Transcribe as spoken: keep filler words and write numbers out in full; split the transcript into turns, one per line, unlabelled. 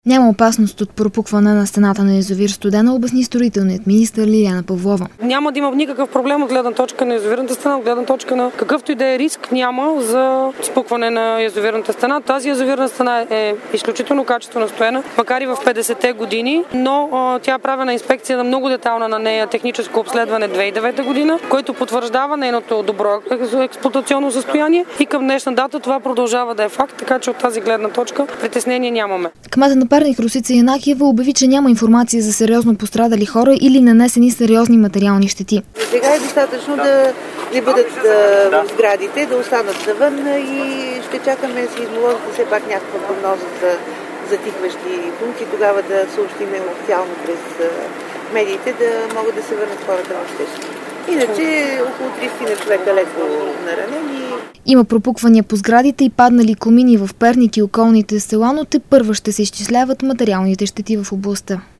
Няма опасност от пропукване на стената на язовир Студена, обясни строителният министър Лиляна Павлова.
Няма да има никакъв проблем от гледна точка на язовирната стена, от гледна точка на какъвто и да е риск няма за спукване на язовирната стена. Тази язовирна стена е изключително качествено строена, макар и в петдесетте години, но а, тя е правена инспекция на много детална на нея техническо обследване две хиляди и девета година, което потвърждава нейното добро експлоатационно състояние и към днешна дата това продължава да е факт, така че от тази гледна точка притеснение нямаме.
Кметът на Перник Росица Янакиева обяви, че няма информация за сериозно пострадали хора или нанесени сериозни материални щети.
Сега е достатъчно да не бъдат в сградите, да останат навън и ще чакаме сеизмолозите все пак някаква прогноза за затихващи функции, тогава да съобщиме официално през медиите да могат да се върнат хората в къщи. Иначе около триста човека леко наранени.
Има пропуквания по сградите и паднали комини в Перник и околните села, но тепърва ще се изчисляват материалните щети в областта.